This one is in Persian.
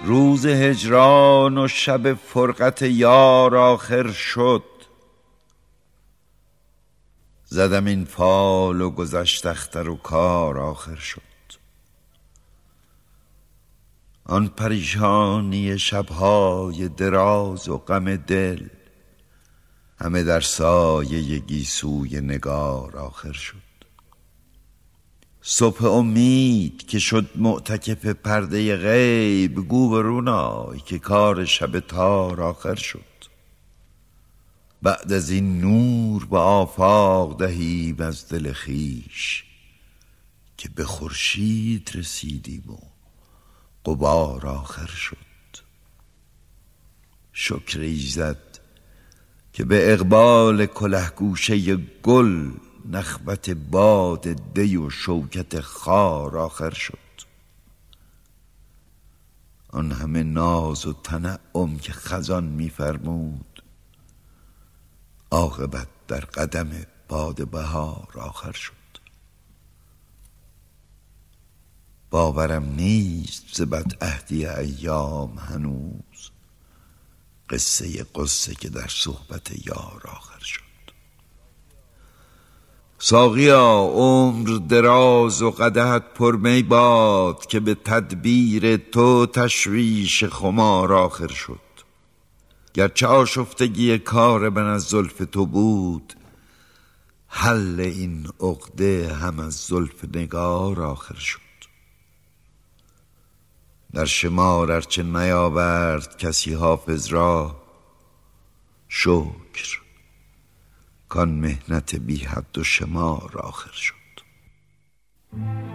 روز هجران و شب فرقت یار آخر شد. زدم این فال و گذشت اختر و کار آخر شد. آن پریشانی شبهای دراز و غم دل همه در سایه گیسوی نگار آخر شد. صبح امید که شد معتکف پرده غیب، گو برون آی که کار شب تار آخر شد. بعد از این نور به آفاق دهیم از دل خویش، که به خورشید رسیدیم و غبار آخر شد. شکر ایزد که به اقبال کلهگوشه گل نخوت باد دی و شوکت خار آخر شد. آن همه ناز و تنعم که خزان می‌فرمود، عاقبت در قدم باد بهار آخر شد. باورم نیست ز بدعهدی ایام هنوز قصه قصه که در صحبت یار آخر شد. ساقیا عمر دراز و قدحت پر می باد، که به تدبیر تو تشویش خمار آخر شد. گرچه آشفتگی کار من از زلف تو بود، حل این عقده هم از زلف نگار آخر شد. در شمار ارچه نیاورد کسی حافظ را، شکر کان مهنت بی حد و شمار آخر شد.